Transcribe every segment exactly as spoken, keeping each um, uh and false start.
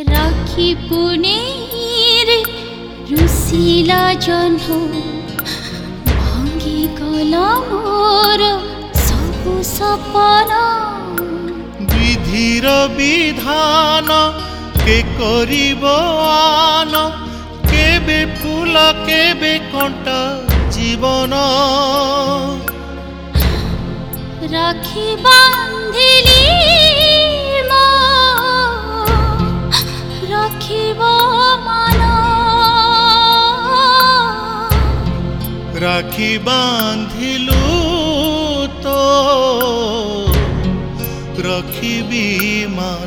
राखी पुनेरे रुसिला जन्म भांगी गला मोर सबु सपना। विधिर विधान के करिबो आन केबे फूल केबे कंटा जीवन। राखी बांधिली मो राखिबो मान। राखी बांधिलु तो रखिबी मान।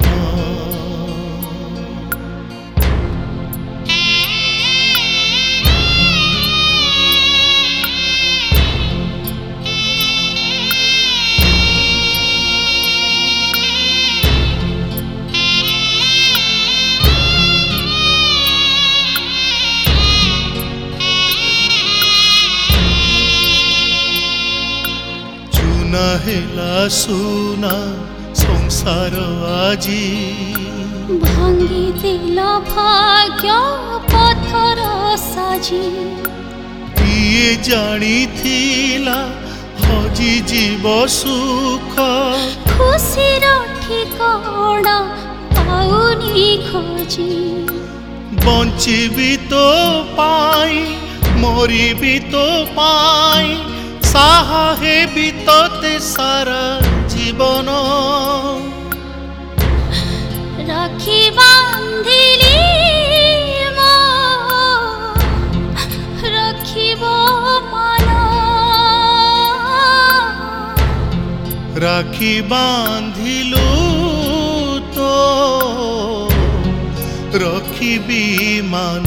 हेला सुना संसार आजी भांगी दिल भाग्य पथर साजी। किए जानी थिला हजी जीव सुख खुशी ठिकाना पाउनी खोजी। बंचिबी तो पाई मरिबी तो पाई साहा हे बीतते सारा जीवन। राखी बांधिली मो रखिबो मान। राखी बांधिलु तो रखिबी मान।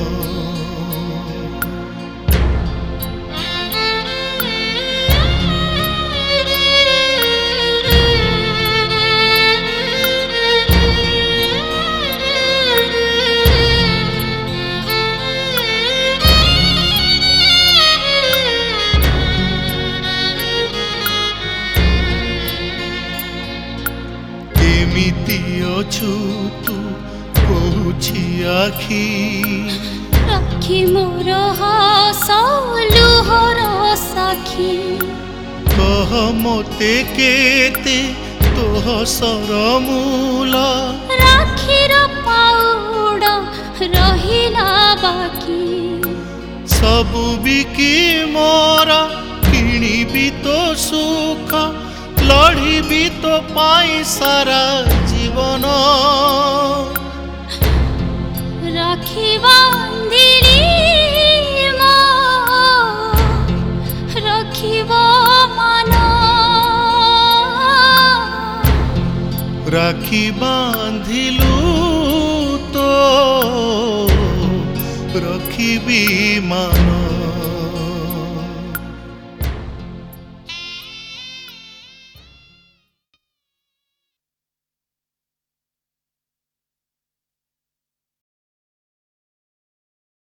अछु तू कहूछि आखि राखी मोर हस लुहर साखी। कह मोते केते तोह सरमूल राखीर पाउड रहिला बाकी। सबु बिकी मोर किणीबी तो सुख लड़ीबी तो पाई सारा जीवन। राखी बांधिली मो रखिबो मान। राखी बांधिलु तो रखिबी मान।